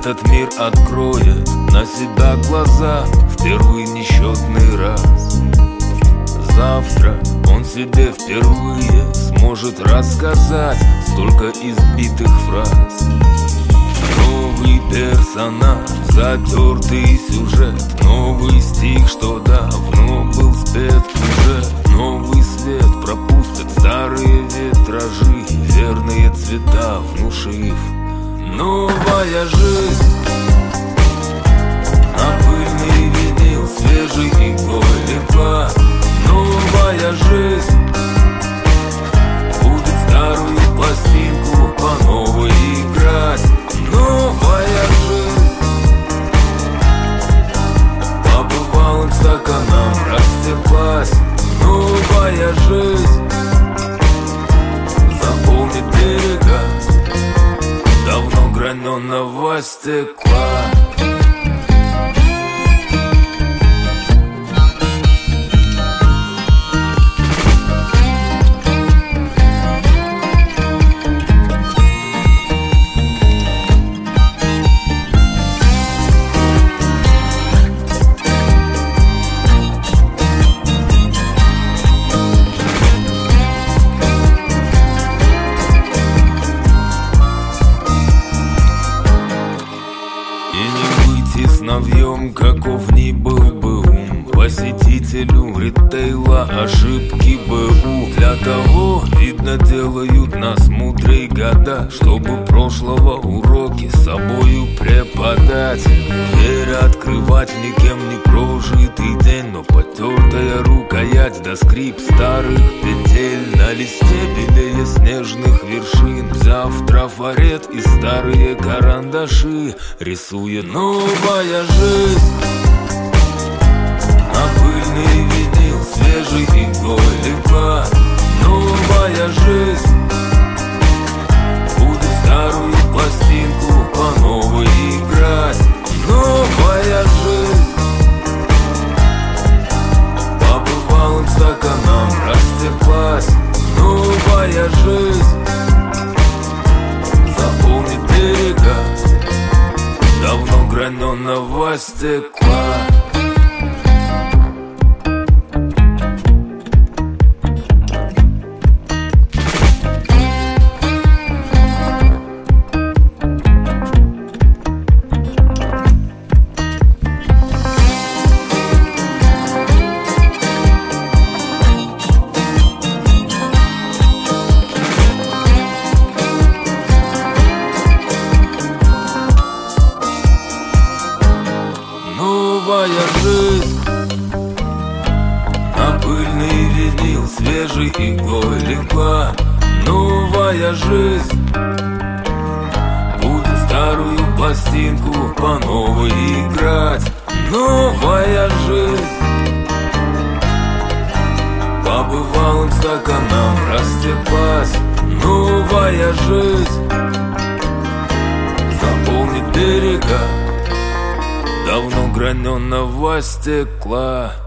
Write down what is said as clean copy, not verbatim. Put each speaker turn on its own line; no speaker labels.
этот мир откроет на себя глаза в первый несчетный раз. Завтра он себе впервые сможет рассказать столько избитых фраз. Новый персонаж, затертый сюжет, новый стих, что давно был спет уже. Новый свет пропустят старые витражи, верные цвета внушив. Новая жизнь на пыльный винил свежий иглой легла. Новая жизнь будет старую пластинку по новой играть. Новая жизнь по бывалым стаканам растеклась. Новая жизнь заполнит берега давно граненого стекла. Навьем, каков ни был бы ум посетителю ритейла, ошибки БУ. Для того, видно, делают нас мудрей года, чтобы прошлого уроки с собою преподать. Дверь открывать никем не прожитый день, но потертая рукоять да скрип старых петель. На листе белее снежных вершин, взяв трафарет и старые карандаши, рисует новая жизнь. На пыльный винил свежий иглой легла. Новая жизнь будет старую пластинку по новой играть. Новая жизнь по бывалым стаканам растеклась. Новая жизнь заполнит берега давно граненого стекла. Новая жизнь на пыльный винил свежий иглой легла. Новая жизнь будет старую пластинку по новой играть. Новая жизнь по бывалым стаканам растеклась. Новая жизнь заполнит берега давно граненого стекла.